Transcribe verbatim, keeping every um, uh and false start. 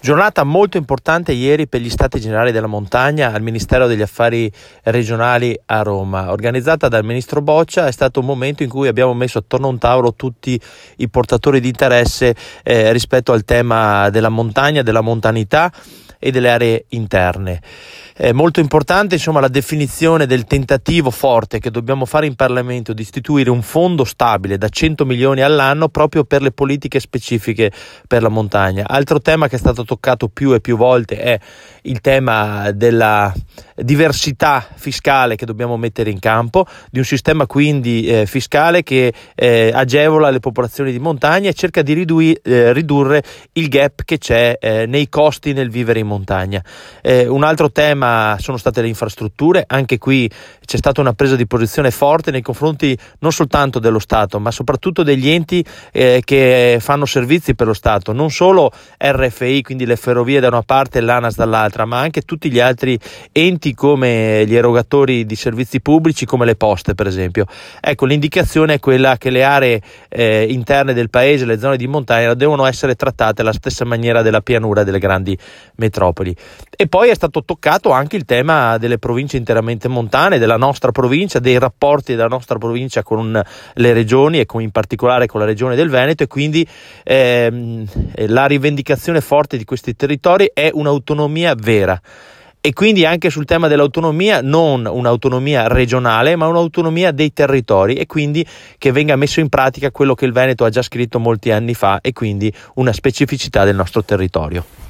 Giornata molto importante ieri per gli Stati Generali della Montagna al Ministero degli Affari Regionali a Roma. Organizzata dal Ministro Boccia, è stato un momento in cui abbiamo messo attorno a un tavolo tutti i portatori di interesse eh, rispetto al tema della montagna, della montanità e delle aree interne. È molto importante insomma la definizione del tentativo forte che dobbiamo fare in Parlamento di istituire un fondo stabile da cento milioni all'anno proprio per le politiche specifiche per la montagna. Altro tema che è stato toccato più e più volte è il tema della diversità fiscale che dobbiamo mettere in campo, di un sistema quindi eh, fiscale che eh, agevola le popolazioni di montagna e cerca di ridui, eh, ridurre il gap che c'è eh, nei costi nel vivere in montagna. Eh, un altro tema sono state le infrastrutture. Anche qui c'è stata una presa di posizione forte nei confronti non soltanto dello Stato ma soprattutto degli enti eh, che fanno servizi per lo Stato, non solo R F I, quindi le ferrovie da una parte e l'ANAS dall'altra, ma anche tutti gli altri enti come gli erogatori di servizi pubblici come le poste per esempio. Ecco, l'indicazione è quella che le aree eh, interne del paese, le zone di montagna, devono essere trattate alla stessa maniera della pianura delle grandi metropoli. E poi è stato toccato anche il tema delle province interamente montane, della nostra provincia, dei rapporti della nostra provincia con le regioni e con, in particolare con la regione del Veneto, e quindi ehm, la rivendicazione forte di questi territori è un'autonomia vera. E quindi anche sul tema dell'autonomia, non un'autonomia regionale ma un'autonomia dei territori, e quindi che venga messo in pratica quello che il Veneto ha già scritto molti anni fa, e quindi una specificità del nostro territorio.